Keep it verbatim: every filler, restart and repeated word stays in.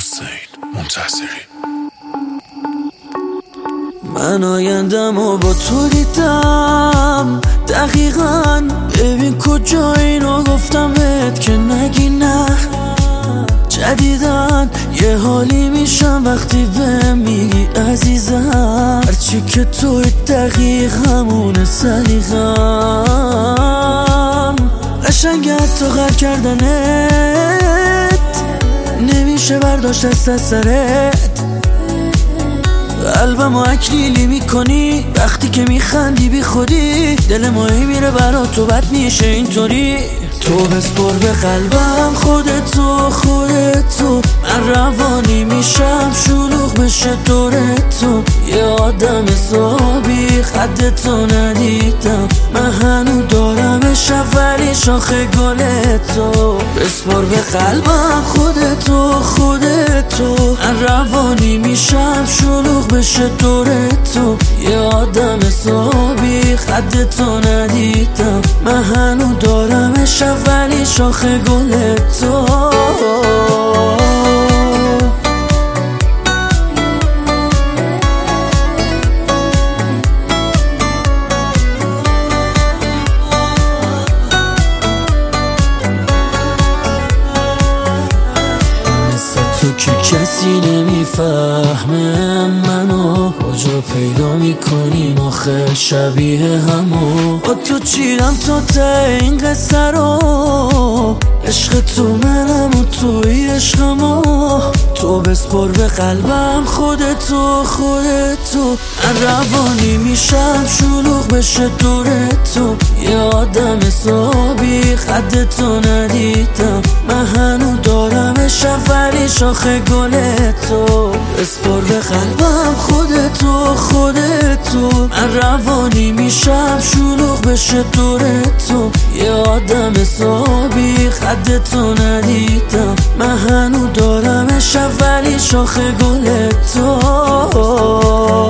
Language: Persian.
حسین منتصری. من آیندم و با تو دیدم دقیقاً، ببین کجا اینو گفتم بهت که نگی نه. جدیدن یه حالی میشم وقتی بهم میگی عزیزم، هرچی که توی دقیق همونه سلیقم. قشنگه حتی غر کردنت نمیشه برداشت از سرت. قلبمو اکلیلی میکنی وقتی که میخندی بی خودی. دل ماهی میره برا تو بد میشه اینطوری. تو بسپر به قلبم خودتو خودتو، من روانی میشم شلوغ بشه دورتو. یه آدم حسابی خدتو ندیدم، من هنو دارمش اولی شاخ گلتو. بسپر به قلبم خودتو خودتو، من روانی میشم شلوغ بشه دورتو. یه آدم حسابی خدتو ندیدم، من هنو دارمش اولی شاخ گلتو. تو که کسی نمیفهمه منو، کجا پیدا میکنیم آخه شبیه همو. با تو چیرم تا ته این قصه رو، عشق تو منم و توی عشقمو. تو بسپر به قلبم خودتو خودتو، من روانی میشم شلوغ بشه دورتو. یه آدم حسابی خدتو ندیدم، من هنو دارمش اولی شاخ گلتو. بسپر به قلبم خودتو خودتو، من روانی میشم شلوغ بشه دورتو. یه آدم حسابی خدتو ندیدم، من هنو دارمش اولی شاخ گلتو.